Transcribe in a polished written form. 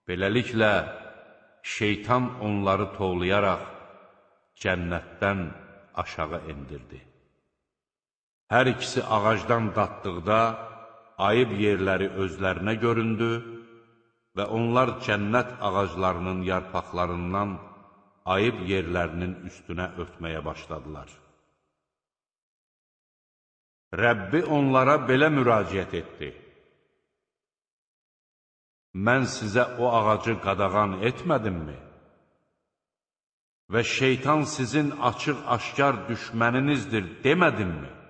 Beləliklə, şeytan onları tovlayaraq cənnətdən aşağı endirdi. Hər ikisi ağacdan datdıqda ayıb yerləri özlərinə göründü və onlar cənnət ağaclarının yarpaqlarından ayıb yerlərinin üstünə örtməyə başladılar. Rəbbi onlara belə müraciət etdi: Mən sizə o ağacı qadağan etmədimmi? Və şeytan sizin açıq-aşkar düşməninizdir demədimmi?